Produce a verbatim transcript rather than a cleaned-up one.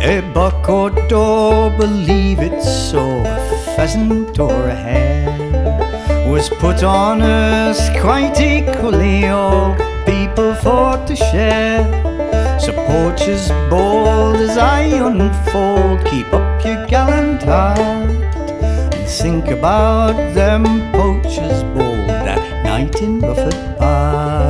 A buck or doe, believe it so, a pheasant or a hare was put on us quite equally, all people fought to share. So poachers bold, as I unfold, keep up your gallant heart, and think about them poachers bold that night in Rufford Park.